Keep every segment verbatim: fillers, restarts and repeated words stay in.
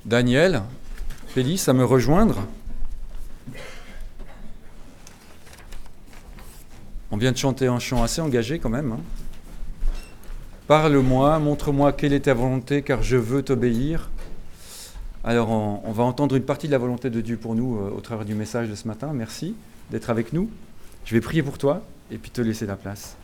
Daniel, Pélis, à me rejoindre. On vient de chanter un chant assez engagé quand même. Hein. Parle-moi, montre-moi quelle est ta volonté, car je veux t'obéir. Alors, on, on va entendre une partie de la volonté de Dieu pour nous euh, au travers du message de ce matin. Merci d'être avec nous. Je vais prier pour toi et puis te laisser la place.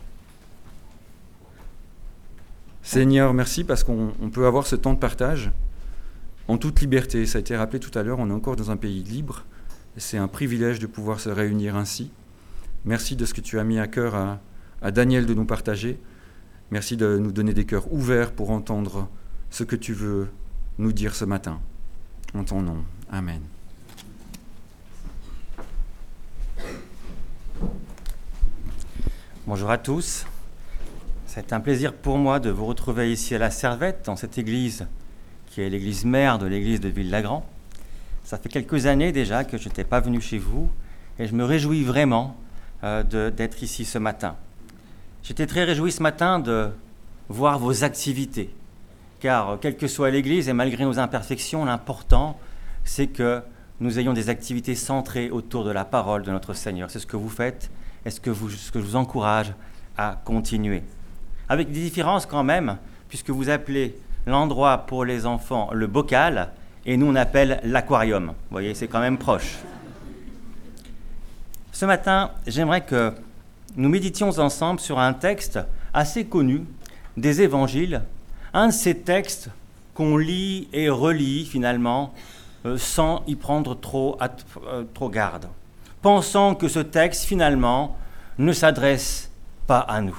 Seigneur, merci parce qu'on on peut avoir ce temps de partage en toute liberté. Ça a été rappelé tout à l'heure, on est encore dans un pays libre. Et c'est un privilège de pouvoir se réunir ainsi. Merci de ce que tu as mis à cœur à, à Daniel de nous partager. Merci de nous donner des cœurs ouverts pour entendre ce que tu veux nous dire ce matin. En ton nom. Amen. Bonjour à tous. C'est un plaisir pour moi de vous retrouver ici à la Servette, dans cette église qui est l'église mère de l'église de Ville-Lagrand. Ça fait quelques années déjà que je n'étais pas venu chez vous et je me réjouis vraiment euh, de, d'être ici ce matin. J'étais très réjoui ce matin de voir vos activités, car quelle que soit l'église et malgré nos imperfections, l'important c'est que nous ayons des activités centrées autour de la parole de notre Seigneur. C'est ce que vous faites et ce que, vous, ce que je vous encourage à continuer. Avec des différences quand même, puisque vous appelez l'endroit pour les enfants le bocal, et nous on appelle l'aquarium. Vous voyez, c'est quand même proche. Ce matin, j'aimerais que nous méditions ensemble sur un texte assez connu des évangiles, un de ces textes qu'on lit et relit finalement euh, sans y prendre trop, euh, trop garde, pensant que ce texte finalement ne s'adresse pas à nous.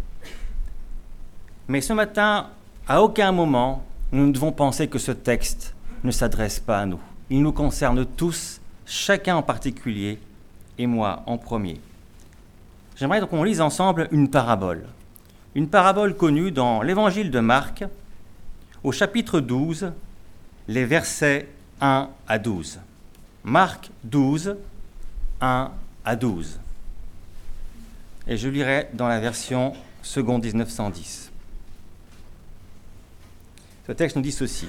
Mais ce matin, à aucun moment, nous ne devons penser que ce texte ne s'adresse pas à nous. Il nous concerne tous, chacun en particulier, et moi en premier. J'aimerais donc qu'on lise ensemble une parabole. Une parabole connue dans l'évangile de Marc, au chapitre douze, les versets un à douze. Marc douze, un à douze. Et je lirai dans la version seconde dix-neuf cent dix. Ce texte nous dit ceci.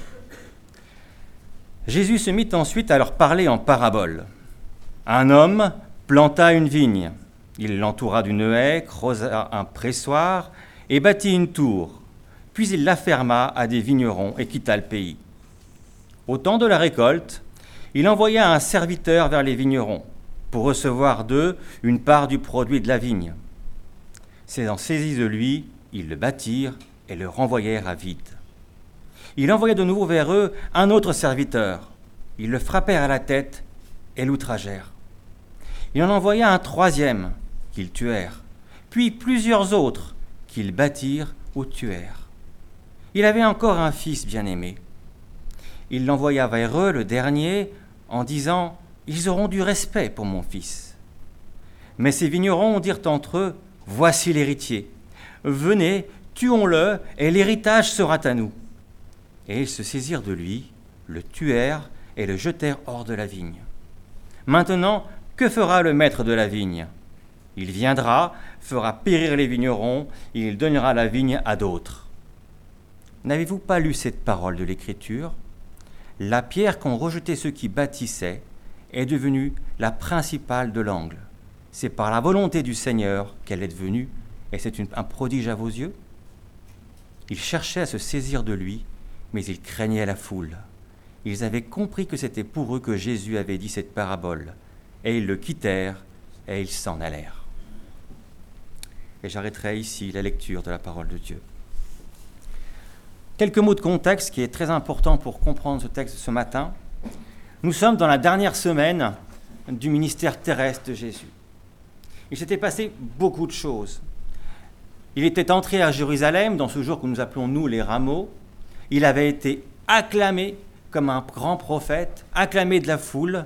Jésus se mit ensuite à leur parler en parabole. Un homme planta une vigne. Il l'entoura d'une haie, creusa un pressoir et bâtit une tour. Puis il la ferma à des vignerons et quitta le pays. Au temps de la récolte, il envoya un serviteur vers les vignerons pour recevoir d'eux une part du produit de la vigne. S'étant saisis de lui, ils le battirent et le renvoyèrent à vide. Il envoya de nouveau vers eux un autre serviteur. Ils le frappèrent à la tête et l'outragèrent. Il en envoya un troisième, qu'ils tuèrent, puis plusieurs autres, qu'ils battirent ou tuèrent. Il avait encore un fils bien-aimé. Il l'envoya vers eux, le dernier, en disant « Ils auront du respect pour mon fils. » Mais ces vignerons dirent entre eux « Voici l'héritier. Venez, tuons-le, et l'héritage sera à nous. » Et ils se saisirent de lui, le tuèrent et le jetèrent hors de la vigne. Maintenant, que fera le maître de la vigne ? Il viendra, fera périr les vignerons, et il donnera la vigne à d'autres. N'avez-vous pas lu cette parole de l'Écriture ? La pierre qu'ont rejetée ceux qui bâtissaient est devenue la principale de l'angle. C'est par la volonté du Seigneur qu'elle est devenue, et c'est une, un prodige à vos yeux. Ils cherchaient à se saisir de lui, mais ils craignaient la foule. Ils avaient compris que c'était pour eux que Jésus avait dit cette parabole, et ils le quittèrent, et ils s'en allèrent. Et j'arrêterai ici la lecture de la parole de Dieu. Quelques mots de contexte qui est très important pour comprendre ce texte ce matin. Nous sommes dans la dernière semaine du ministère terrestre de Jésus. Il s'était passé beaucoup de choses. Il était entré à Jérusalem dans ce jour que nous appelons nous les rameaux. Il avait été acclamé comme un grand prophète, acclamé de la foule.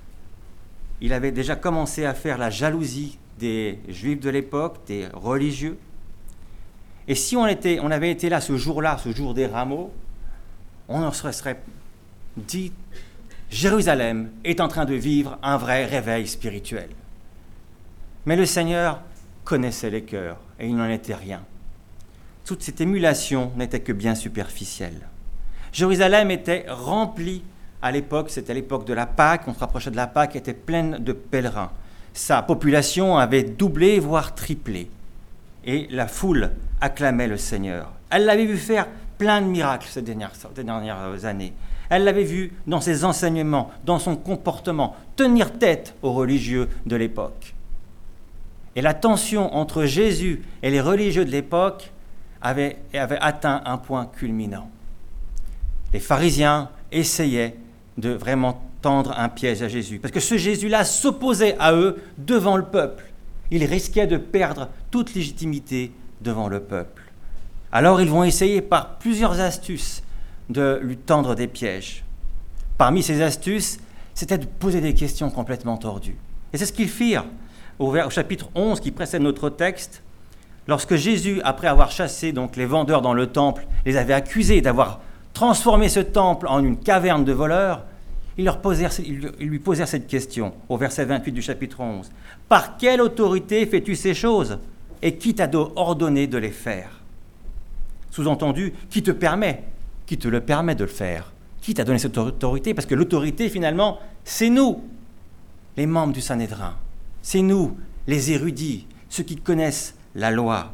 Il avait déjà commencé à faire la jalousie des Juifs de l'époque, des religieux. Et si on, était, on avait été là ce jour-là, ce jour des rameaux, on en se serait dit « Jérusalem est en train de vivre un vrai réveil spirituel ». Mais le Seigneur connaissait les cœurs et il n'en était rien. Toute cette émulation n'était que bien superficielle. Jérusalem était remplie à l'époque, c'était l'époque de la Pâque, on se rapprochait de la Pâque, était pleine de pèlerins. Sa population avait doublé, voire triplé. Et la foule acclamait le Seigneur. Elle l'avait vu faire plein de miracles ces dernières, ces dernières années. Elle l'avait vu dans ses enseignements, dans son comportement, tenir tête aux religieux de l'époque. Et la tension entre Jésus et les religieux de l'époque avait, avait atteint un point culminant. Les pharisiens essayaient de vraiment tendre un piège à Jésus, parce que ce Jésus-là s'opposait à eux devant le peuple. Il risquait de perdre toute légitimité devant le peuple. Alors ils vont essayer par plusieurs astuces de lui tendre des pièges. Parmi ces astuces, c'était de poser des questions complètement tordues. Et c'est ce qu'ils firent au, au chapitre onze qui précède notre texte. Lorsque Jésus, après avoir chassé donc les vendeurs dans le temple, les avait accusés d'avoir transformé ce temple en une caverne de voleurs, ils, leur posèrent, ils lui posèrent cette question au verset vingt-huit du chapitre onze. « Par quelle autorité fais-tu ces choses ? Et qui t'a ordonné de les faire ?» Sous-entendu, qui te permet, qui te le permet de le faire ? Qui t'a donné cette autorité ? Parce que l'autorité, finalement, c'est nous, les membres du Sanhédrin. C'est nous, les érudits, ceux qui connaissent la loi.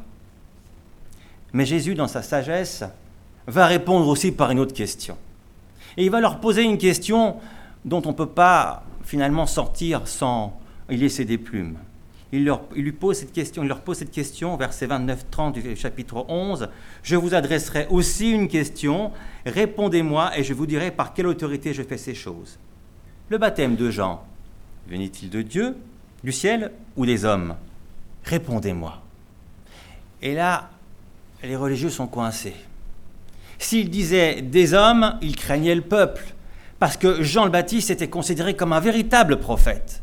Mais Jésus, dans sa sagesse, va répondre aussi par une autre question. Et il va leur poser une question dont on ne peut pas finalement sortir sans y laisser des plumes. Il leur, il lui pose cette question, il leur pose cette question, versets vingt-neuf trente du chapitre onze. « Je vous adresserai aussi une question, répondez-moi et je vous dirai par quelle autorité je fais ces choses. Le baptême de Jean, venait-il de Dieu, du ciel ou des hommes ? Répondez-moi. » Et là, les religieux sont coincés. S'il disait des hommes, il craignait le peuple, parce que Jean le Baptiste était considéré comme un véritable prophète.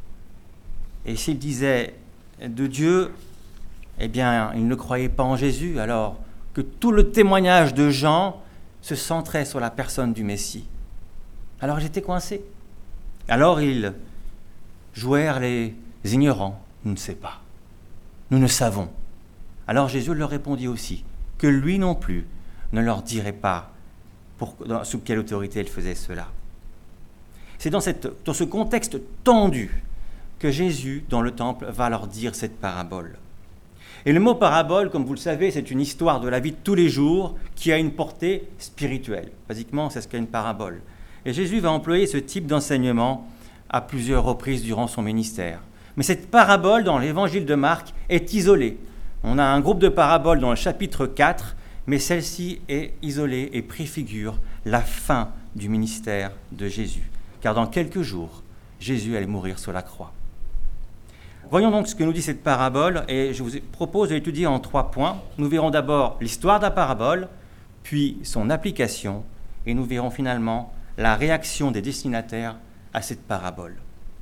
Et s'il disait de Dieu, eh bien, il ne croyait pas en Jésus, alors que tout le témoignage de Jean se centrait sur la personne du Messie. Alors j'étais coincé. Alors ils jouèrent les ignorants. Nous ne savons pas. Nous ne savons. Alors Jésus leur répondit aussi que lui non plus ne leur dirait pas pour, dans, sous quelle autorité il faisait cela. C'est dans, cette, dans ce contexte tendu que Jésus, dans le temple, va leur dire cette parabole. Et le mot parabole, comme vous le savez, c'est une histoire de la vie de tous les jours qui a une portée spirituelle. Basiquement, c'est ce qu'est une parabole. Et Jésus va employer ce type d'enseignement à plusieurs reprises durant son ministère. Mais cette parabole, dans l'évangile de Marc, est isolée. On a un groupe de paraboles dans le chapitre quatre, mais celle-ci est isolée et préfigure la fin du ministère de Jésus. Car dans quelques jours, Jésus allait mourir sur la croix. Voyons donc ce que nous dit cette parabole, et je vous propose de l'étudier en trois points. Nous verrons d'abord l'histoire de la parabole, puis son application, et nous verrons finalement la réaction des destinataires à cette parabole.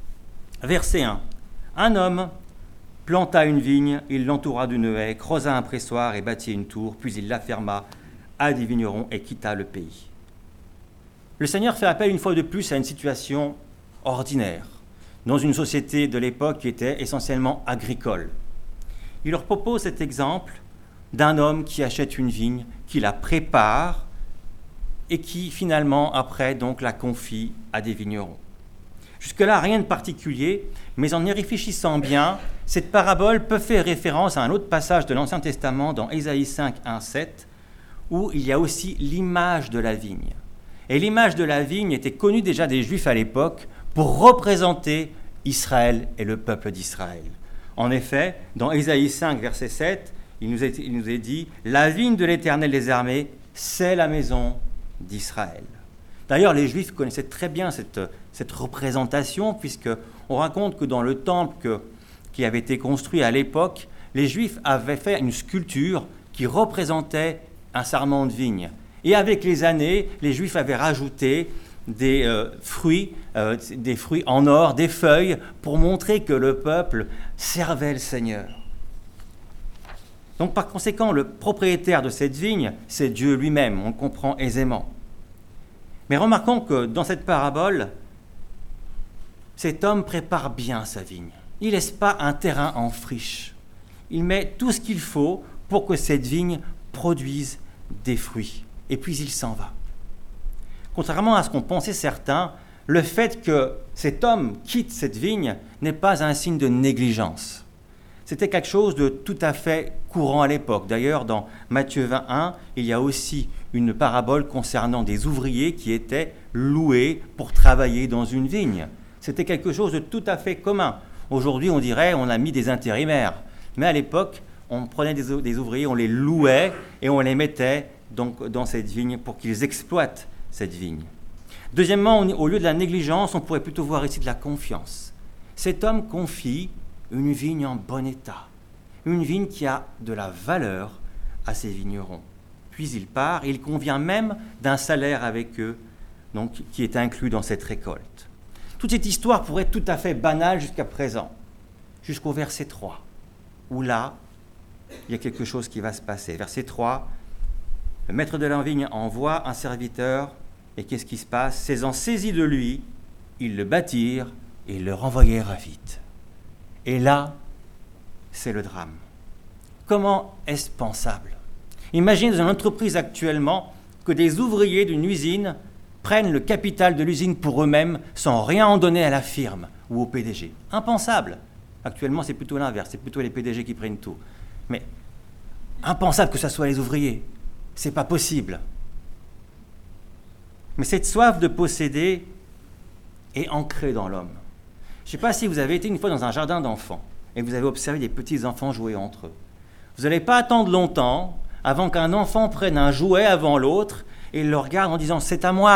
Verset un. Un homme planta une vigne, il l'entoura d'une haie, creusa un pressoir et bâtit une tour, puis il la ferma à des vignerons et quitta le pays. Le Seigneur fait appel une fois de plus à une situation ordinaire, dans une société de l'époque qui était essentiellement agricole. Il leur propose cet exemple d'un homme qui achète une vigne, qui la prépare et qui finalement, après, donc, la confie à des vignerons. Jusque-là, rien de particulier, mais en y réfléchissant bien, cette parabole peut faire référence à un autre passage de l'Ancien Testament dans Ésaïe cinq, un, sept, où il y a aussi l'image de la vigne. Et l'image de la vigne était connue déjà des Juifs à l'époque pour représenter Israël et le peuple d'Israël. En effet, dans Ésaïe cinq, verset sept, il nous est, il nous est dit « La vigne de l'Éternel des armées, c'est la maison d'Israël ». D'ailleurs, les Juifs connaissaient très bien cette, cette représentation, puisqu'on raconte que dans le temple que, qui avait été construit à l'époque, les Juifs avaient fait une sculpture qui représentait un sarment de vigne. Et avec les années, les Juifs avaient rajouté des euh, fruits, euh, des fruits en or, des feuilles, pour montrer que le peuple servait le Seigneur. Donc par conséquent, le propriétaire de cette vigne, c'est Dieu lui-même, on le comprend aisément. Mais remarquons que dans cette parabole, cet homme prépare bien sa vigne. Il ne laisse pas un terrain en friche. Il met tout ce qu'il faut pour que cette vigne produise des fruits. Et puis il s'en va. Contrairement à ce qu'ont pensé certains, le fait que cet homme quitte cette vigne n'est pas un signe de négligence. C'était quelque chose de tout à fait courant à l'époque. D'ailleurs, dans Matthieu vingt et un, il y a aussi une parabole concernant des ouvriers qui étaient loués pour travailler dans une vigne. C'était quelque chose de tout à fait commun. Aujourd'hui, on dirait on a mis des intérimaires. Mais à l'époque, on prenait des, des ouvriers, on les louait et on les mettait donc dans cette vigne pour qu'ils exploitent cette vigne. Deuxièmement, au lieu de la négligence, on pourrait plutôt voir ici de la confiance. Cet homme confie une vigne en bon état, une vigne qui a de la valeur à ses vignerons. Puis il part, et il convient même d'un salaire avec eux, donc, qui est inclus dans cette récolte. Toute cette histoire pourrait être tout à fait banale jusqu'à présent, jusqu'au verset trois, où là, il y a quelque chose qui va se passer. Verset trois, le maître de la vigne envoie un serviteur, et qu'est-ce qui se passe? S'étant saisis de lui, ils le battirent et le renvoyèrent vite. Et là, c'est le drame. Comment est-ce pensable? Imaginez dans une entreprise actuellement que des ouvriers d'une usine prennent le capital de l'usine pour eux-mêmes sans rien en donner à la firme ou au P D G. Impensable. Actuellement, c'est plutôt l'inverse, c'est plutôt les P D G qui prennent tout. Mais impensable que ce soit les ouvriers. C'est pas possible. Mais cette soif de posséder est ancrée dans l'homme. Je ne sais pas si vous avez été une fois dans un jardin d'enfants et que vous avez observé des petits enfants jouer entre eux. Vous n'allez pas attendre longtemps avant qu'un enfant prenne un jouet avant l'autre et le regarde en disant « c'est à moi ».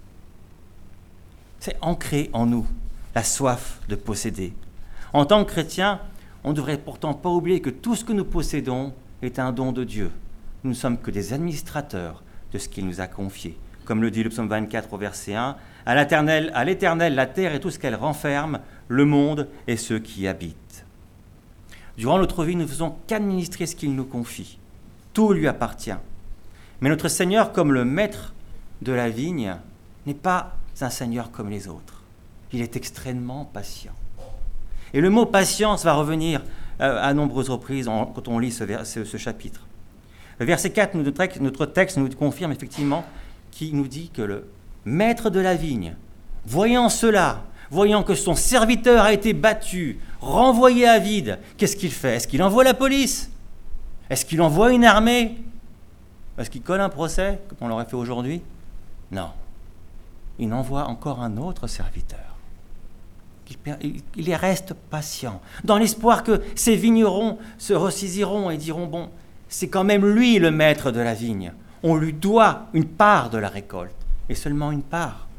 C'est ancré en nous, la soif de posséder. En tant que chrétiens, on ne devrait pourtant pas oublier que tout ce que nous possédons est un don de Dieu. Nous ne sommes que des administrateurs de ce qu'il nous a confié. Comme le dit le psaume vingt-quatre au verset un, « À l'Éternel, à l'Éternel, la terre et tout ce qu'elle renferme, le monde et ceux qui y habitent. » Durant notre vie, nous ne faisons qu'administrer ce qu'il nous confie. Tout lui appartient. Mais notre Seigneur, comme le maître de la vigne, n'est pas un Seigneur comme les autres. Il est extrêmement patient. Et le mot « patience » va revenir à nombreuses reprises quand on lit ce, vers, ce, ce chapitre. Le verset quatre, notre texte nous confirme effectivement qui nous dit que le maître de la vigne, voyant cela, voyant que son serviteur a été battu, renvoyé à vide, qu'est-ce qu'il fait? Est-ce qu'il envoie la police? Est-ce qu'il envoie une armée? Est-ce qu'il colle un procès, comme on l'aurait fait aujourd'hui? Non. Il envoie encore un autre serviteur. Il, il reste patient, dans l'espoir que ces vignerons se ressaisiront et diront, bon, c'est quand même lui le maître de la vigne. On lui doit une part de la récolte, et seulement une part.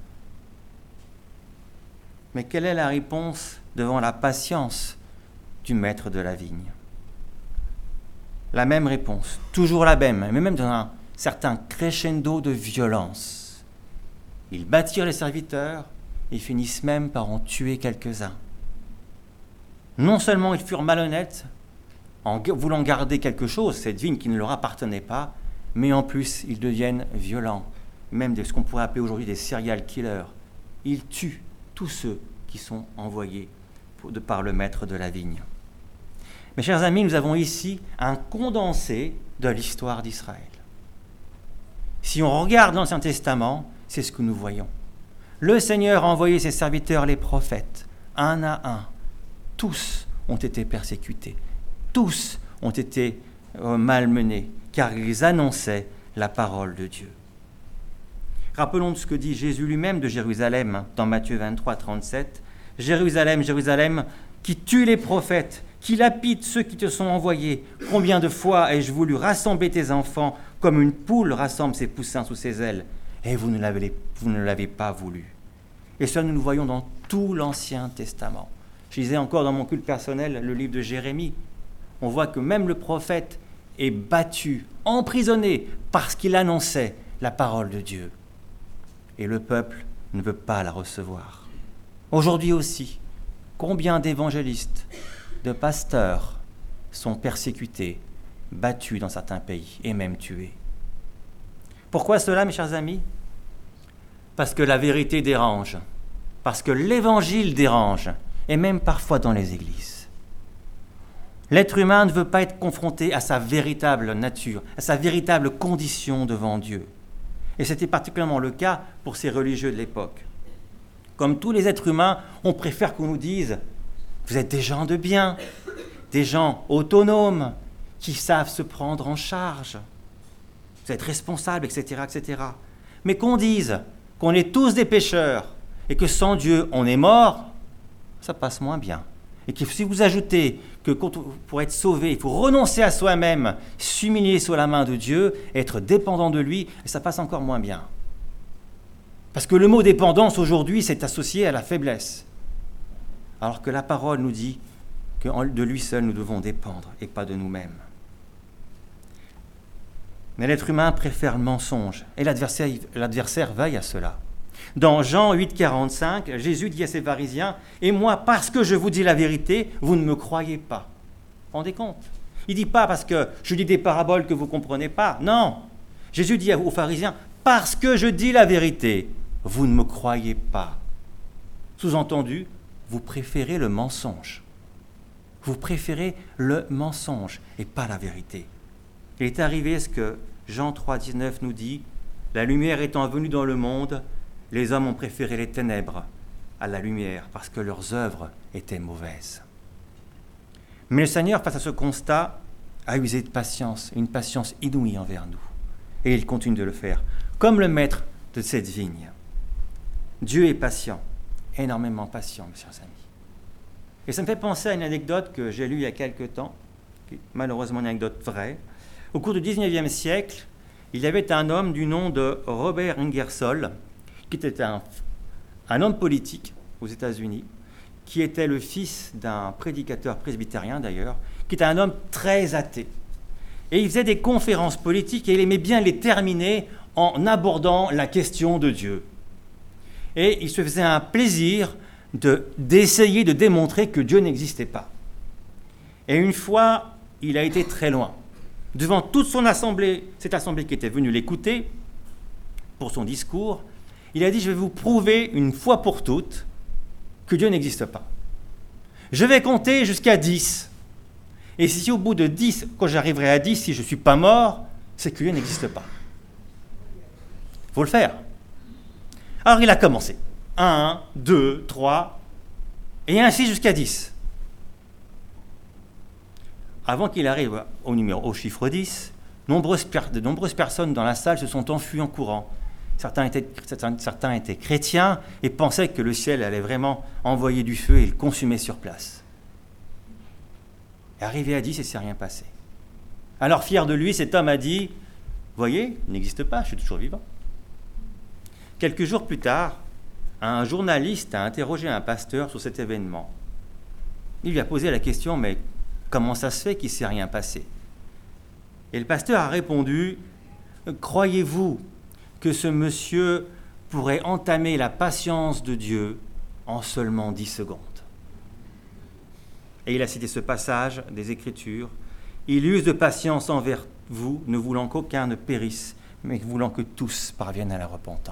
Mais quelle est la réponse devant la patience du maître de la vigne? La même réponse, toujours la même, mais même dans un certain crescendo de violence. Ils battirent les serviteurs et finissent même par en tuer quelques-uns. Non seulement ils furent malhonnêtes en voulant garder quelque chose, cette vigne qui ne leur appartenait pas, mais en plus, ils deviennent violents, même de ce qu'on pourrait appeler aujourd'hui des serial killers. Ils tuent tous ceux qui sont envoyés pour, de, par le maître de la vigne. Mes chers amis, nous avons ici un condensé de l'histoire d'Israël. Si on regarde l'Ancien Testament, c'est ce que nous voyons. Le Seigneur a envoyé ses serviteurs, les prophètes, un à un. Tous ont été persécutés. Tous ont été euh, malmenés, car ils annonçaient la parole de Dieu. Rappelons ce que dit Jésus lui-même de Jérusalem dans Matthieu vingt-trois, trente-sept. « Jérusalem, Jérusalem, qui tue les prophètes, qui lapide ceux qui te sont envoyés. Combien de fois ai-je voulu rassembler tes enfants comme une poule rassemble ses poussins sous ses ailes, et vous ne l'avez, vous ne l'avez pas voulu. » Et cela, nous le voyons dans tout l'Ancien Testament. Je lisais encore dans mon culte personnel le livre de Jérémie. On voit que même le prophète est battu, emprisonné, parce qu'il annonçait la parole de Dieu. Et le peuple ne veut pas la recevoir. Aujourd'hui aussi, combien d'évangélistes, de pasteurs sont persécutés, battus dans certains pays et même tués. Pourquoi cela, mes chers amis? Parce que la vérité dérange, parce que l'évangile dérange, et même parfois dans les églises. L'être humain ne veut pas être confronté à sa véritable nature, à sa véritable condition devant Dieu. Et c'était particulièrement le cas pour ces religieux de l'époque. Comme tous les êtres humains, on préfère qu'on nous dise « Vous êtes des gens de bien, des gens autonomes, qui savent se prendre en charge. Vous êtes responsables, et cetera, et cetera » Mais qu'on dise qu'on est tous des pécheurs et que sans Dieu, on est mort, ça passe moins bien. Et que si vous ajoutez que pour être sauvé, il faut renoncer à soi-même, s'humilier sous la main de Dieu, être dépendant de lui, ça passe encore moins bien. Parce que le mot dépendance aujourd'hui, c'est associé à la faiblesse. Alors que la parole nous dit que de lui seul nous devons dépendre et pas de nous-mêmes. Mais l'être humain préfère le mensonge et l'adversaire, l'adversaire veille à cela. Dans Jean huit, quarante-cinq, Jésus dit à ses pharisiens « Et moi, parce que je vous dis la vérité, vous ne me croyez pas. » Vous vous rendez compte ? Il ne dit pas parce que je dis des paraboles que vous ne comprenez pas. Non. Jésus dit aux pharisiens « Parce que je dis la vérité, vous ne me croyez pas. » Sous-entendu, vous préférez le mensonge. Vous préférez le mensonge et pas la vérité. Il est arrivé ce que Jean trois, dix-neuf nous dit « La lumière étant venue dans le monde, les hommes ont préféré les ténèbres à la lumière parce que leurs œuvres étaient mauvaises. » Mais le Seigneur, face à ce constat, a usé de patience, une patience inouïe envers nous. Et il continue de le faire, comme le maître de cette vigne. Dieu est patient, énormément patient, mes chers amis. Et ça me fait penser à une anecdote que j'ai lue il y a quelque temps, qui est malheureusement une anecdote vraie. Au cours du dix-neuvième siècle, il y avait un homme du nom de Robert Ingersoll, qui était un, un homme politique aux États-Unis, qui était le fils d'un prédicateur presbytérien d'ailleurs, qui était un homme très athée. Et il faisait des conférences politiques et il aimait bien les terminer en abordant la question de Dieu. Et il se faisait un plaisir de, d'essayer de démontrer que Dieu n'existait pas. Et une fois, il a été très loin. Devant toute son assemblée, cette assemblée qui était venue l'écouter pour son discours, il a dit « Je vais vous prouver une fois pour toutes que Dieu n'existe pas. Je vais compter jusqu'à dix. Et si au bout de dix, quand j'arriverai à dix, si je ne suis pas mort, c'est que Dieu n'existe pas. » Il faut le faire. Alors il a commencé. un, deux, trois, et ainsi jusqu'à dix. Avant qu'il arrive au, numéro, au chiffre dix, nombreuses, de nombreuses personnes dans la salle se sont enfuies en courant. Certains étaient, certains, certains étaient chrétiens et pensaient que le ciel allait vraiment envoyer du feu et le consumer sur place. Et arrivé à dix, il ne s'est rien passé. Alors, fier de lui, cet homme a dit « Voyez, il n'existe pas, je suis toujours vivant. » Quelques jours plus tard, un journaliste a interrogé un pasteur sur cet événement. Il lui a posé la question « Mais comment ça se fait qu'il ne s'est rien passé ?» Et le pasteur a répondu « Croyez-vous que ce monsieur pourrait entamer la patience de Dieu en seulement dix secondes ?» Et il a cité ce passage des Écritures. « Il use de patience envers vous, ne voulant qu'aucun ne périsse, mais voulant que tous parviennent à la repentance. »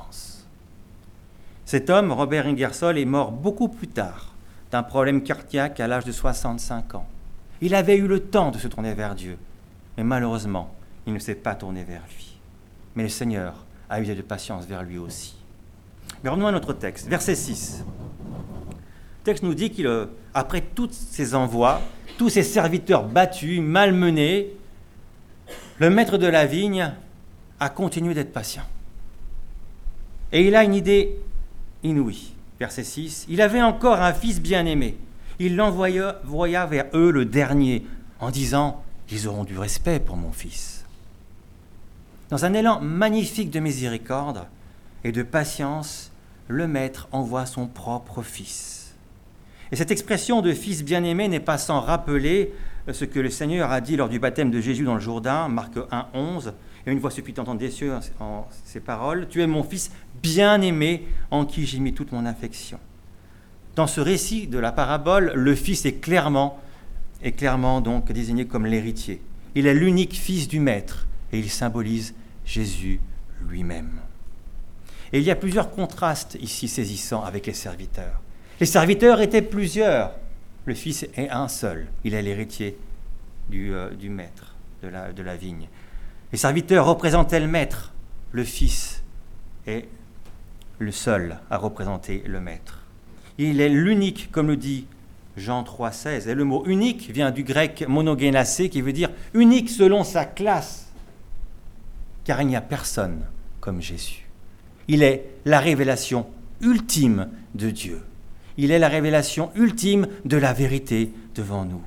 Cet homme, Robert Ingersoll, est mort beaucoup plus tard d'un problème cardiaque à l'âge de soixante-cinq ans. Il avait eu le temps de se tourner vers Dieu, mais malheureusement, il ne s'est pas tourné vers lui. Mais le Seigneur a usé de patience vers lui aussi. Mais revenons à notre texte, verset six. Le texte nous dit qu'après tous ces envois, tous ces serviteurs battus, malmenés, le maître de la vigne a continué d'être patient. Et il a une idée inouïe. Verset six. Il avait encore un fils bien-aimé. Il l'envoya voya vers eux le dernier, en disant « Ils auront du respect pour mon fils. » Dans un élan magnifique de miséricorde et de patience, le maître envoie son propre fils. Et cette expression de fils bien-aimé n'est pas sans rappeler ce que le Seigneur a dit lors du baptême de Jésus dans le Jourdain, Marc un, onze. Et une voix se fit entendre des cieux en ces paroles, « Tu es mon fils bien-aimé, en qui j'ai mis toute mon affection. » Dans ce récit de la parabole, le fils est clairement, est clairement donc désigné comme l'héritier. Il est l'unique fils du maître et il symbolise Jésus lui-même. Et il y a plusieurs contrastes ici saisissants avec les serviteurs. Les serviteurs étaient plusieurs. Le fils est un seul. Il est l'héritier du, euh, du maître de la, de la vigne. Les serviteurs représentaient le maître. Le fils est le seul à représenter le maître. Il est l'unique, comme le dit Jean trois seize. Et le mot unique vient du grec monogénasé, qui veut dire unique selon sa classe. Car il n'y a personne comme Jésus. Il est la révélation ultime de Dieu. Il est la révélation ultime de la vérité devant nous.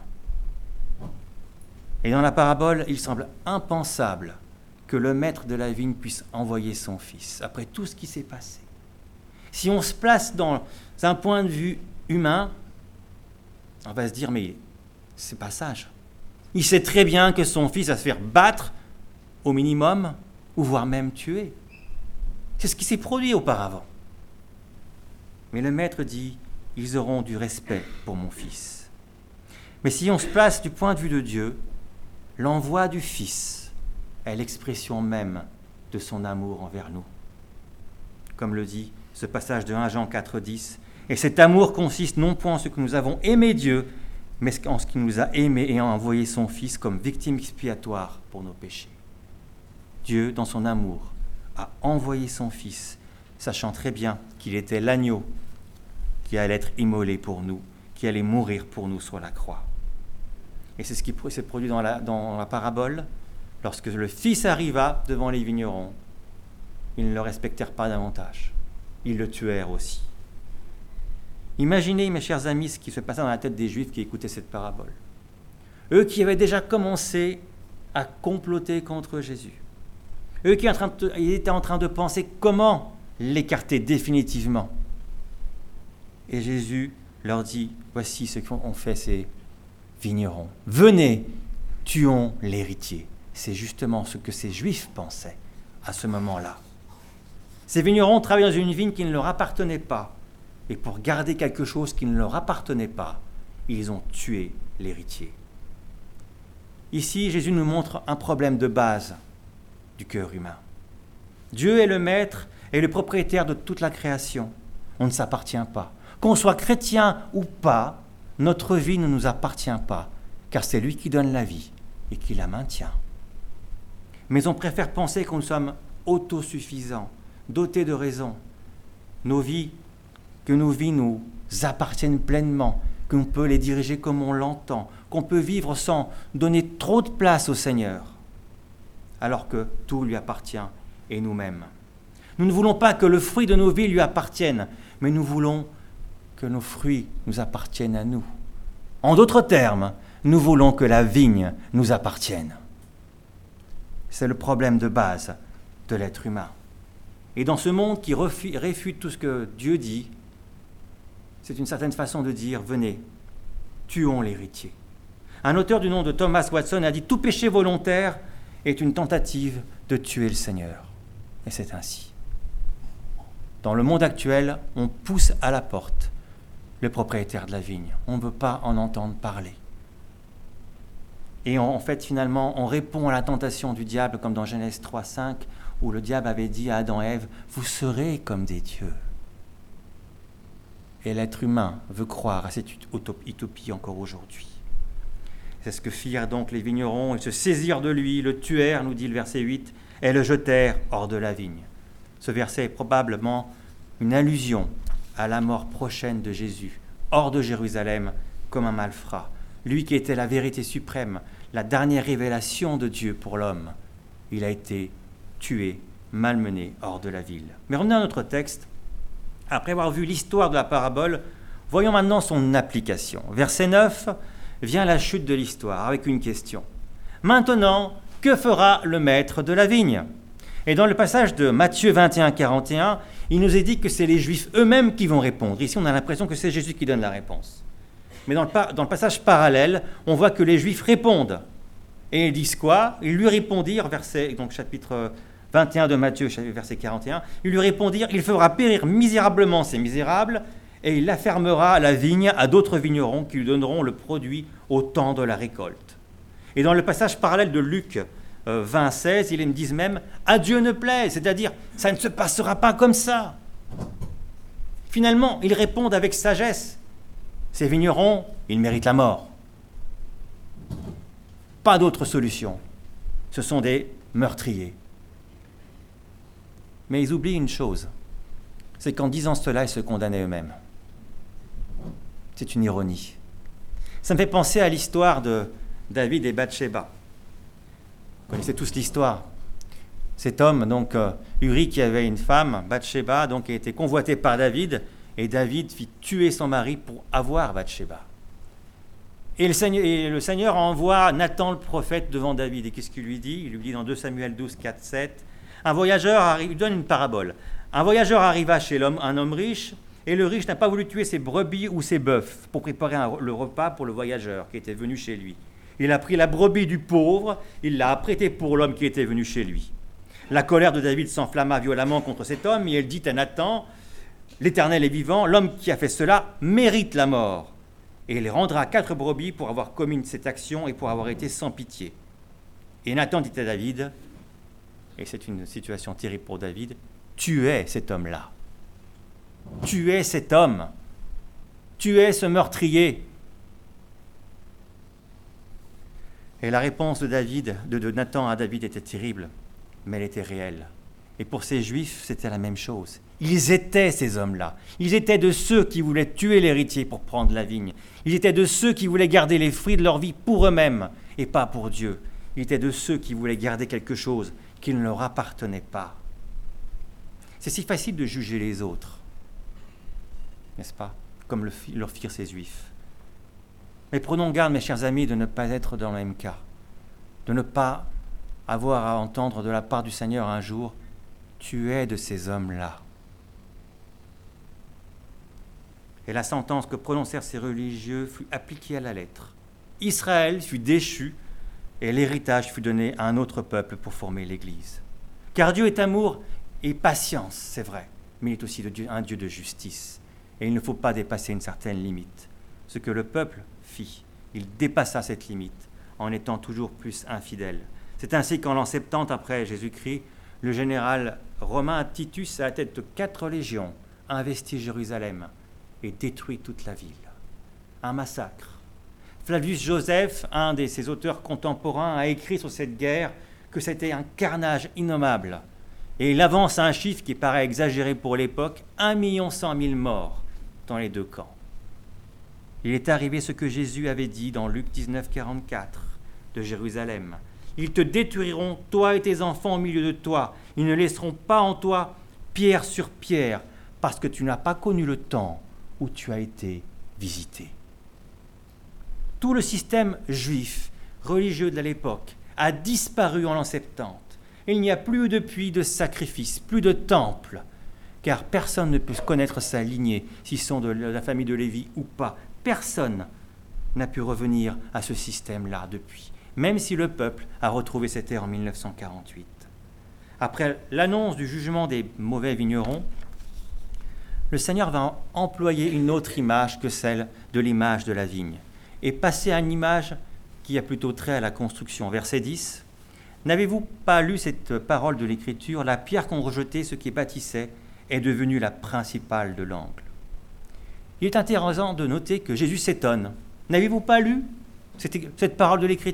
Et dans la parabole, il semble impensable que le maître de la vigne puisse envoyer son fils, après tout ce qui s'est passé. Si on se place dans un point de vue humain, on va se dire, mais c'est pas sage. Il sait très bien que son fils va se faire battre, au minimum, ou voire même tuer. C'est ce qui s'est produit auparavant. Mais le maître dit, ils auront du respect pour mon fils. Mais si on se place du point de vue de Dieu, l'envoi du fils est l'expression même de son amour envers nous. Comme le dit ce passage de premier Jean quatre dix, et cet amour consiste non point en ce que nous avons aimé Dieu, mais en ce qu'il nous a aimés et a envoyé son Fils comme victime expiatoire pour nos péchés. Dieu, dans son amour, a envoyé son Fils, sachant très bien qu'il était l'agneau qui allait être immolé pour nous, qui allait mourir pour nous sur la croix. Et c'est ce qui s'est produit dans la, dans la parabole. Lorsque le Fils arriva devant les vignerons, ils ne le respectèrent pas davantage. Ils le tuèrent aussi. Imaginez, mes chers amis, ce qui se passait dans la tête des Juifs qui écoutaient cette parabole. Eux qui avaient déjà commencé à comploter contre Jésus. Eux qui étaient en train de penser comment l'écarter définitivement. Et Jésus leur dit, voici ce qu'ont fait ces vignerons. Venez, tuons l'héritier. C'est justement ce que ces Juifs pensaient à ce moment-là. Ces vignerons travaillaient dans une vigne qui ne leur appartenait pas. Et pour garder quelque chose qui ne leur appartenait pas, ils ont tué l'héritier. Ici, Jésus nous montre un problème de base du cœur humain. Dieu est le maître et le propriétaire de toute la création. On ne s'appartient pas. Qu'on soit chrétien ou pas, notre vie ne nous appartient pas, car c'est lui qui donne la vie et qui la maintient. Mais on préfère penser que nous sommes autosuffisants, dotés de raison. Nos vies, que nos vies nous appartiennent pleinement, qu'on peut les diriger comme on l'entend, qu'on peut vivre sans donner trop de place au Seigneur, alors que tout lui appartient et nous-mêmes. Nous ne voulons pas que le fruit de nos vies lui appartienne, mais nous voulons que nos fruits nous appartiennent à nous. En d'autres termes, nous voulons que la vigne nous appartienne. C'est le problème de base de l'être humain. Et dans ce monde qui réfute tout ce que Dieu dit, c'est une certaine façon de dire, venez, tuons l'héritier. Un auteur du nom de Thomas Watson a dit, tout péché volontaire est une tentative de tuer le Seigneur. Et c'est ainsi. Dans le monde actuel, on pousse à la porte le propriétaire de la vigne. On ne veut pas en entendre parler. Et en fait, finalement, on répond à la tentation du diable, comme dans Genèse trois cinq, où le diable avait dit à Adam et Ève, « Vous serez comme des dieux ». Et l'être humain veut croire à cette utopie encore aujourd'hui. C'est ce que firent donc les vignerons. Ils se saisirent de lui, le tuèrent, nous dit le verset huit, et le jetèrent hors de la vigne. Ce verset est probablement une allusion à la mort prochaine de Jésus, hors de Jérusalem, comme un malfrat. Lui qui était la vérité suprême, la dernière révélation de Dieu pour l'homme, il a été tué, malmené hors de la ville. Mais revenons à notre texte. Après avoir vu l'histoire de la parabole, voyons maintenant son application. Verset neuf, vient la chute de l'histoire avec une question. Maintenant, que fera le maître de la vigne ? Et dans le passage de Matthieu vingt et un, quarante et un, il nous est dit que c'est les Juifs eux-mêmes qui vont répondre. Ici, on a l'impression que c'est Jésus qui donne la réponse. Mais dans le, par- dans le passage parallèle, on voit que les Juifs répondent. Et ils disent quoi ? Ils lui répondirent, verset, donc chapitre vingt et un de Matthieu, verset quarante et un, ils lui répondirent, il fera périr misérablement ces misérables, et il affermera la vigne à d'autres vignerons qui lui donneront le produit au temps de la récolte. Et dans le passage parallèle de Luc euh, vingt seize, ils me disent même, à Dieu ne plaît, c'est-à-dire, ça ne se passera pas comme ça. Finalement, ils répondent avec sagesse. Ces vignerons, ils méritent la mort. Pas d'autre solution. Ce sont des meurtriers. Mais ils oublient une chose, c'est qu'en disant cela, ils se condamnaient eux-mêmes. C'est une ironie. Ça me fait penser à l'histoire de David et Bathsheba. Vous connaissez tous l'histoire. Cet homme, donc euh, Uri, qui avait une femme, Bathsheba, donc qui a été convoitée par David, et David fit tuer son mari pour avoir Bathsheba. Et le, Seigneur, et le Seigneur envoie Nathan le prophète devant David. Et qu'est-ce qu'il lui dit? Il lui dit dans deux Samuel douze, quatre, sept, un voyageur arrive, il donne une parabole. Un voyageur arriva chez l'homme, un homme riche, et le riche n'a pas voulu tuer ses brebis ou ses bœufs pour préparer un, le repas pour le voyageur qui était venu chez lui. Il a pris la brebis du pauvre, il l'a apprêtée pour l'homme qui était venu chez lui. La colère de David s'enflamma violemment contre cet homme, et elle dit à Nathan, « L'Éternel est vivant, l'homme qui a fait cela mérite la mort. » Et il rendra quatre brebis pour avoir commis cette action et pour avoir été sans pitié. Et Nathan dit à David, et c'est une situation terrible pour David, « Tu es cet homme-là. Tu es cet homme. Tu es ce meurtrier. » Et la réponse de David, de, de Nathan à David était terrible, mais elle était réelle. Et pour ces Juifs, c'était la même chose. Ils étaient ces hommes-là. Ils étaient de ceux qui voulaient tuer l'héritier pour prendre la vigne. Ils étaient de ceux qui voulaient garder les fruits de leur vie pour eux-mêmes et pas pour Dieu. Ils étaient de ceux qui voulaient garder quelque chose qui ne leur appartenait pas. C'est si facile de juger les autres, n'est-ce pas? Comme le, leur firent ces Juifs. Mais prenons garde, mes chers amis, de ne pas être dans le même cas, de ne pas avoir à entendre de la part du Seigneur un jour, « Tu es de ces hommes-là. » Et la sentence que prononcèrent ces religieux fut appliquée à la lettre. Israël fut déchu et l'héritage fut donné à un autre peuple pour former l'Église. Car Dieu est amour et patience, c'est vrai, mais il est aussi un Dieu de justice. Et il ne faut pas dépasser une certaine limite. Ce que le peuple fit, il dépassa cette limite en étant toujours plus infidèle. C'est ainsi qu'en l'an soixante-dix après Jésus-Christ, le général romain Titus, à la tête de quatre légions, investit Jérusalem et détruit toute la ville. Un massacre. Flavius Joseph, un de ses auteurs contemporains, a écrit sur cette guerre que c'était un carnage innommable. Et il avance un chiffre qui paraît exagéré pour l'époque, un million cent mille morts dans les deux camps. Il est arrivé ce que Jésus avait dit dans Luc dix-neuf, quarante-quatre de Jérusalem. Ils te détruiront, toi et tes enfants au milieu de toi. Ils ne laisseront pas en toi pierre sur pierre, parce que tu n'as pas connu le temps où tu as été visité. Tout le système juif, religieux de l'époque, a disparu en l'an soixante-dix. Il n'y a plus depuis de sacrifices, plus de temples, car personne ne peut connaître sa lignée, s'ils sont de la famille de Lévi ou pas. Personne n'a pu revenir à ce système-là depuis, même si le peuple a retrouvé cette terre en mille neuf cent quarante-huit. Après l'annonce du jugement des mauvais vignerons, le Seigneur va employer une autre image que celle de l'image de la vigne et passer à une image qui a plutôt trait à la construction. Verset dix. « N'avez-vous pas lu cette parole de l'Écriture? La pierre qu'ont rejetée ceux qui bâtissaient est devenue la principale de l'angle. » Il est intéressant de noter que Jésus s'étonne. « N'avez-vous pas lu cette, cette parole de l'Écriture ?»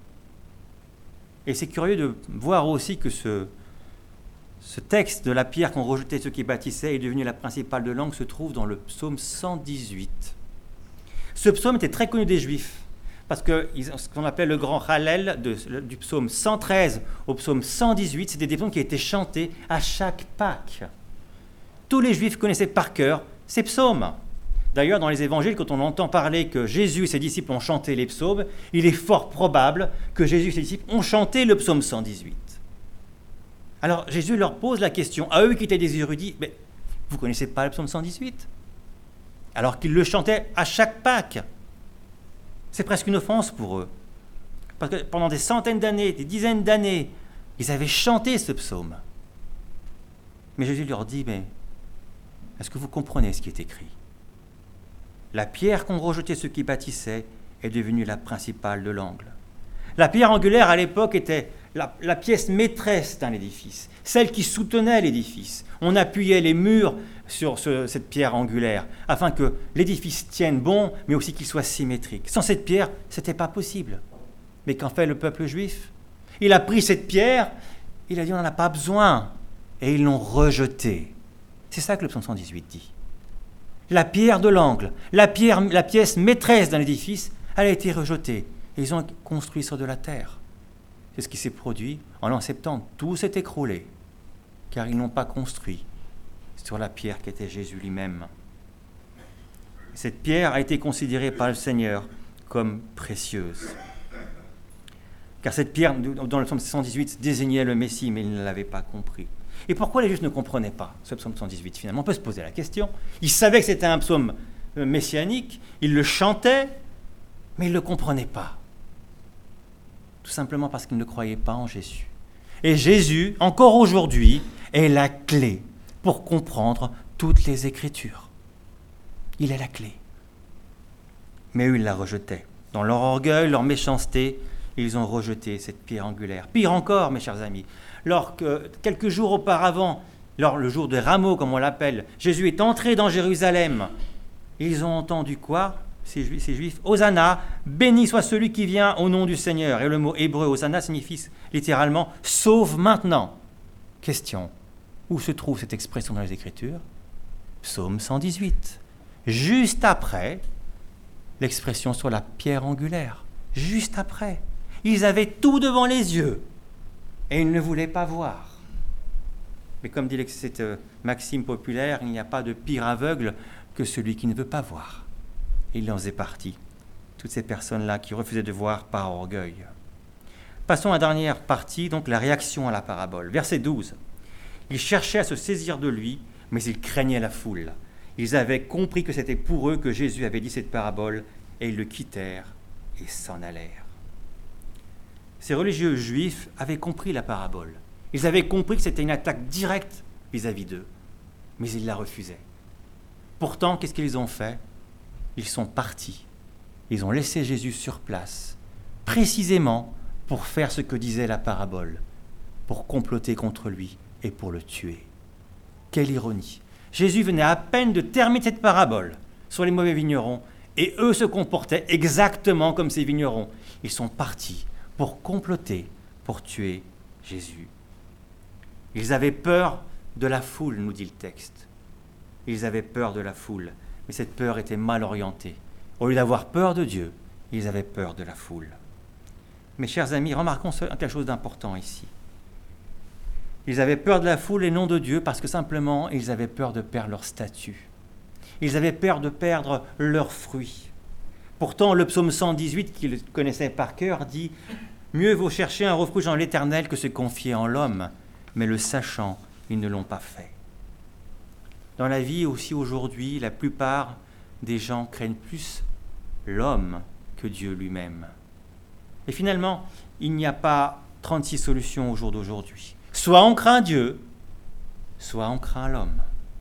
Et c'est curieux de voir aussi que ce, ce texte de la pierre qu'ont rejeté ceux qui bâtissaient est devenu la principale de l'angle se trouve dans le psaume cent dix-huit. Ce psaume était très connu des Juifs, parce que ce qu'on appelle le grand Hallel, de, du psaume cent treize au psaume cent dix-huit, c'était des psaumes qui étaient chantés à chaque Pâques. Tous les Juifs connaissaient par cœur ces psaumes. D'ailleurs, dans les évangiles, quand on entend parler que Jésus et ses disciples ont chanté les psaumes, il est fort probable que Jésus et ses disciples ont chanté le psaume cent dix-huit. Alors Jésus leur pose la question, à eux qui étaient des érudits, mais vous ne connaissez pas le psaume cent dix-huit? Alors qu'ils le chantaient à chaque Pâques. C'est presque une offense pour eux. Parce que pendant des centaines d'années, des dizaines d'années, ils avaient chanté ce psaume. Mais Jésus leur dit, mais est-ce que vous comprenez ce qui est écrit? La pierre qu'ont rejetée ceux qui bâtissaient est devenue la principale de l'angle. La pierre angulaire, à l'époque, était la, la pièce maîtresse d'un édifice, celle qui soutenait l'édifice. On appuyait les murs sur ce, cette pierre angulaire, afin que l'édifice tienne bon, mais aussi qu'il soit symétrique. Sans cette pierre, ce n'était pas possible. Mais qu'en fait le peuple juif? Il a pris cette pierre, il a dit on n'en a pas besoin. et ils l'ont rejeté. C'est ça que le psaume cent dix-huit dit. La pierre de l'angle, la, pierre, la pièce maîtresse d'un édifice, elle a été rejetée. Et ils ont construit sur de la terre. C'est ce qui s'est produit en l'an septante. Tout s'est écroulé, car ils n'ont pas construit sur la pierre qui était Jésus lui-même. Cette pierre a été considérée par le Seigneur comme précieuse. Car cette pierre, dans le psaume cent dix-huit, désignait le Messie, mais ils ne l'avaient pas compris. Et pourquoi les Juifs ne comprenaient pas ce psaume cent dix-huit finalement? On peut se poser la question. Ils savaient que c'était un psaume messianique, ils le chantaient, mais ils ne le comprenaient pas. Tout simplement parce qu'ils ne croyaient pas en Jésus. Et Jésus, encore aujourd'hui, est la clé pour comprendre toutes les Écritures. Il est la clé. Mais eux, ils la rejetaient. Dans leur orgueil, leur méchanceté, ils ont rejeté cette pierre angulaire. Pire encore, mes chers amis, lorsque quelques jours auparavant, lors le jour des rameaux, comme on l'appelle, Jésus est entré dans Jérusalem. Ils ont entendu quoi, ces Juifs, ces Juifs? Hosanna, béni soit celui qui vient au nom du Seigneur. Et le mot hébreu Hosanna signifie littéralement « sauve maintenant ». Question, où se trouve cette expression dans les Écritures? Psaume cent dix-huit. Juste après l'expression sur la pierre angulaire. Juste après. Ils avaient tout devant les yeux et ils ne voulaient pas voir. Mais comme dit cette maxime populaire, il n'y a pas de pire aveugle que celui qui ne veut pas voir. Et il en faisait partie, toutes ces personnes-là qui refusaient de voir par orgueil. Passons à la dernière partie, donc la réaction à la parabole. Verset douze. Ils cherchaient à se saisir de lui, mais ils craignaient la foule. Ils avaient compris que c'était pour eux que Jésus avait dit cette parabole, et ils le quittèrent et s'en allèrent. Ces religieux juifs avaient compris la parabole. Ils avaient compris que c'était une attaque directe vis-à-vis d'eux, mais ils la refusaient. Pourtant, qu'est-ce qu'ils ont fait? Ils sont partis. Ils ont laissé Jésus sur place, précisément pour faire ce que disait la parabole, pour comploter contre lui et pour le tuer. Quelle ironie! Jésus venait à peine de terminer cette parabole sur les mauvais vignerons, et eux se comportaient exactement comme ces vignerons. Ils sont partis pour comploter, pour tuer Jésus. Ils avaient peur de la foule, nous dit le texte. Ils avaient peur de la foule, mais cette peur était mal orientée. Au lieu d'avoir peur de Dieu, ils avaient peur de la foule. Mes chers amis, remarquons quelque chose d'important ici. Ils avaient peur de la foule et non de Dieu parce que simplement, ils avaient peur de perdre leur statut. Ils avaient peur de perdre leurs fruits. Pourtant, le psaume cent dix-huit, qu'ils connaissaient par cœur, dit « Mieux vaut chercher un refuge en l'Éternel que se confier en l'homme. » Mais le sachant, ils ne l'ont pas fait. Dans la vie aussi aujourd'hui, la plupart des gens craignent plus l'homme que Dieu lui-même. Et finalement, il n'y a pas trente-six solutions au jour d'aujourd'hui. Soit on craint Dieu, soit on craint l'homme.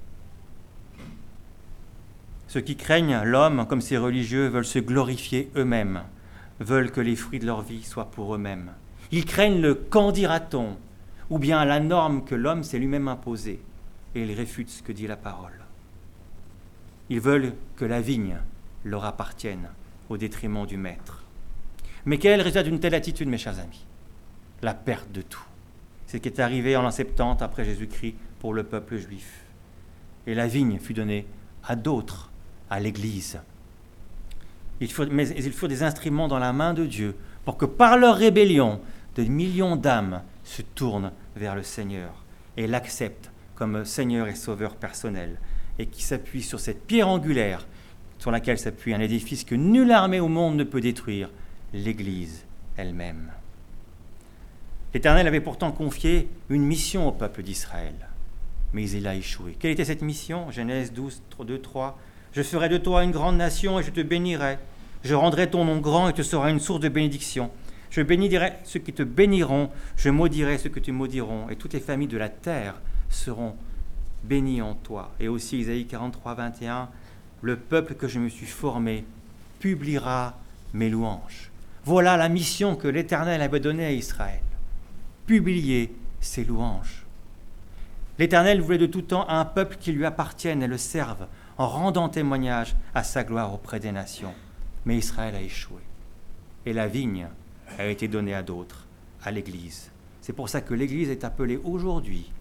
Ceux qui craignent l'homme, comme ces religieux, veulent se glorifier eux-mêmes, veulent que les fruits de leur vie soient pour eux-mêmes. Ils craignent le « qu'en dira-t-on » ou bien la norme que l'homme s'est lui-même imposée, et ils réfutent ce que dit la parole. Ils veulent que la vigne leur appartienne au détriment du maître. Mais quel est le résultat d'une telle attitude, mes chers amis? La perte de tout. C'est ce qui est arrivé en l'an septante après Jésus-Christ pour le peuple juif. Et la vigne fut donnée à d'autres, à l'Église. Il faut, mais il faut des instruments dans la main de Dieu pour que par leur rébellion, des millions d'âmes se tournent vers le Seigneur et l'acceptent comme Seigneur et Sauveur personnel et qui s'appuient sur cette pierre angulaire sur laquelle s'appuie un édifice que nulle armée au monde ne peut détruire, l'Église elle-même. L'Éternel avait pourtant confié une mission au peuple d'Israël, mais il a échoué. Quelle était cette mission? Genèse douze, deux, trois. « Je ferai de toi une grande nation et je te bénirai. Je rendrai ton nom grand et tu seras une source de bénédiction. Je bénirai ceux qui te béniront, je maudirai ceux que te maudiront, et toutes les familles de la terre seront bénies en toi. » Et aussi Isaïe quarante-trois, vingt et un, « Le peuple que je me suis formé publiera mes louanges. » Voilà la mission que l'Éternel avait donnée à Israël. Publier ses louanges. L'Éternel voulait de tout temps un peuple qui lui appartienne et le serve, en rendant témoignage à sa gloire auprès des nations. Mais Israël a échoué. Et la vigne a été donnée à d'autres, à l'Église. C'est pour ça que l'Église est appelée aujourd'hui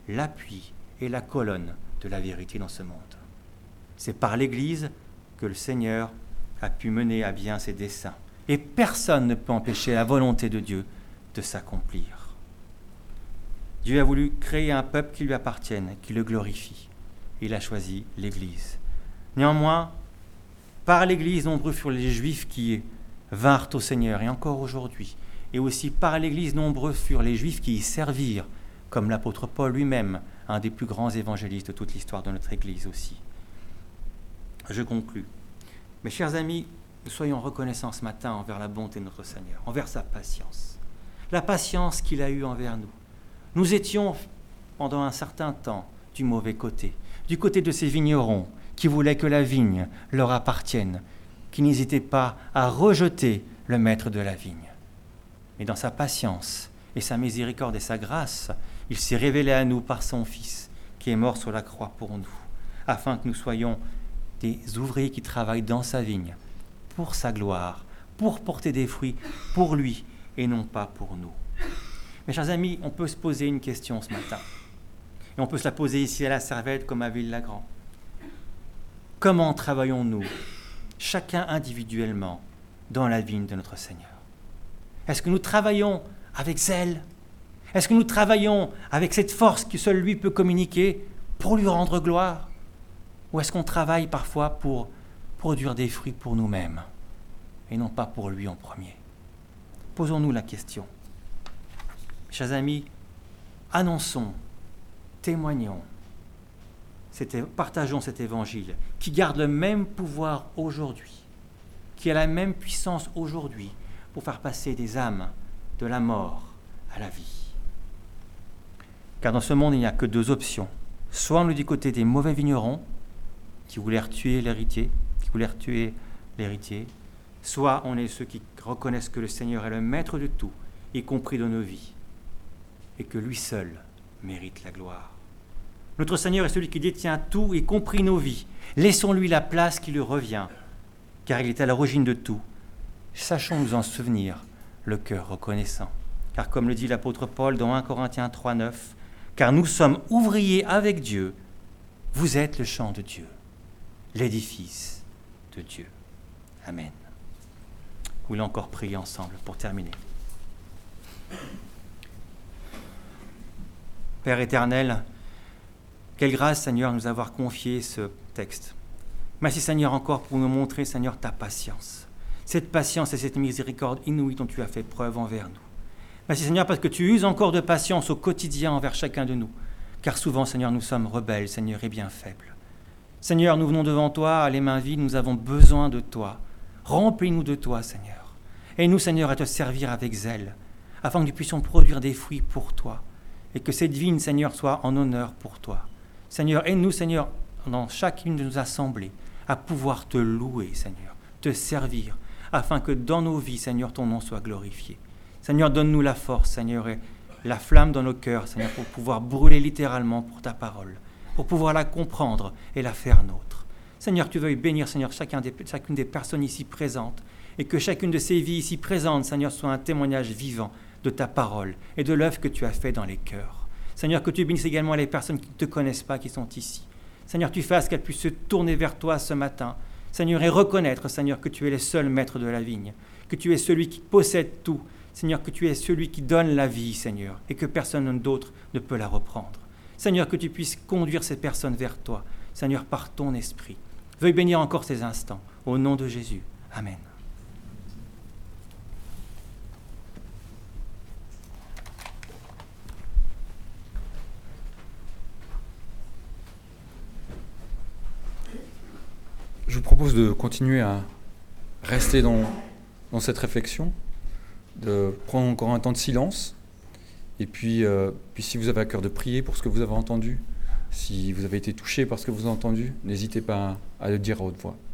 l'appui et la colonne de la vérité dans ce monde. C'est par l'Église que le Seigneur a pu mener à bien ses desseins. Et personne ne peut empêcher la volonté de Dieu de s'accomplir. Dieu a voulu créer un peuple qui lui appartienne, qui le glorifie. Il a choisi l'Église. Néanmoins, par l'Église, nombreux furent les Juifs qui vinrent au Seigneur, et encore aujourd'hui. Et aussi par l'Église, nombreux furent les Juifs qui y servirent, comme l'apôtre Paul lui-même, un des plus grands évangélistes de toute l'histoire de notre Église aussi. Je conclus. Mes chers amis, soyons reconnaissants ce matin envers la bonté de notre Seigneur, envers sa patience. La patience qu'il a eue envers nous. Nous étions, pendant un certain temps, du mauvais côté, du côté de ces vignerons qui voulaient que la vigne leur appartienne, qui n'hésitaient pas à rejeter le maître de la vigne. Mais dans sa patience et sa miséricorde et sa grâce, il s'est révélé à nous par son Fils, qui est mort sur la croix pour nous, afin que nous soyons des ouvriers qui travaillent dans sa vigne, pour sa gloire, pour porter des fruits, pour lui, et non pas pour nous. Mes chers amis, on peut se poser une question ce matin. Et on peut se la poser ici à la Servette comme à Ville-Lagrand. Comment travaillons-nous, chacun individuellement, dans la vigne de notre Seigneur? Est-ce que nous travaillons avec zèle? Est-ce que nous travaillons avec cette force que seul lui peut communiquer pour lui rendre gloire? Ou est-ce qu'on travaille parfois pour produire des fruits pour nous-mêmes et non pas pour lui en premier? Posons-nous la question. Chers amis, annonçons, témoignons, partageons cet évangile qui garde le même pouvoir aujourd'hui, qui a la même puissance aujourd'hui pour faire passer des âmes de la mort à la vie. Car dans ce monde, il n'y a que deux options. Soit on est du côté des mauvais vignerons qui voulaient tuer l'héritier, qui voulaient tuer l'héritier, soit on est ceux qui reconnaissent que le Seigneur est le maître de tout, y compris de nos vies, et que lui seul mérite la gloire. Notre Seigneur est celui qui détient tout, y compris nos vies. Laissons-lui la place qui lui revient, car il est à l'origine de tout. Sachons nous en souvenir, le cœur reconnaissant. Car comme le dit l'apôtre Paul dans un Corinthiens trois neuf, car nous sommes ouvriers avec Dieu, vous êtes le champ de Dieu, l'édifice de Dieu. Amen. Vous voulez encore prier ensemble pour terminer. Père éternel, quelle grâce, Seigneur, nous avoir confié ce texte. Merci, Seigneur, encore pour nous montrer, Seigneur, ta patience. Cette patience et cette miséricorde inouïe dont tu as fait preuve envers nous. Merci, Seigneur, parce que tu uses encore de patience au quotidien envers chacun de nous. Car souvent, Seigneur, nous sommes rebelles, Seigneur, et bien faibles. Seigneur, nous venons devant toi, les mains vides, nous avons besoin de toi. Remplis-nous de toi, Seigneur. Aide-nous, Seigneur, à te servir avec zèle, afin que nous puissions produire des fruits pour toi, et que cette vigne, Seigneur, soit en honneur pour toi. Seigneur, aide-nous, Seigneur, dans chacune de nos assemblées, à pouvoir te louer, Seigneur, te servir, afin que dans nos vies, Seigneur, ton nom soit glorifié. Seigneur, donne-nous la force, Seigneur, et la flamme dans nos cœurs, Seigneur, pour pouvoir brûler littéralement pour ta parole, pour pouvoir la comprendre et la faire nôtre. Seigneur, tu veuilles bénir, Seigneur, chacun des, chacune des personnes ici présentes, et que chacune de ces vies ici présentes, Seigneur, soit un témoignage vivant de ta parole et de l'œuvre que tu as fait dans les cœurs. Seigneur, que tu bénisses également les personnes qui ne te connaissent pas, qui sont ici. Seigneur, tu fasses qu'elles puissent se tourner vers toi ce matin, Seigneur, et reconnaître, Seigneur, que tu es le seul maître de la vigne, que tu es celui qui possède tout, Seigneur, que tu es celui qui donne la vie, Seigneur, et que personne d'autre ne peut la reprendre. Seigneur, que tu puisses conduire ces personnes vers toi, Seigneur, par ton esprit. Veuille bénir encore ces instants, au nom de Jésus. Amen. Je vous propose de continuer à rester dans, dans cette réflexion, de prendre encore un temps de silence, et puis, euh, puis si vous avez à cœur de prier pour ce que vous avez entendu, si vous avez été touché par ce que vous avez entendu, n'hésitez pas à, à le dire à haute voix.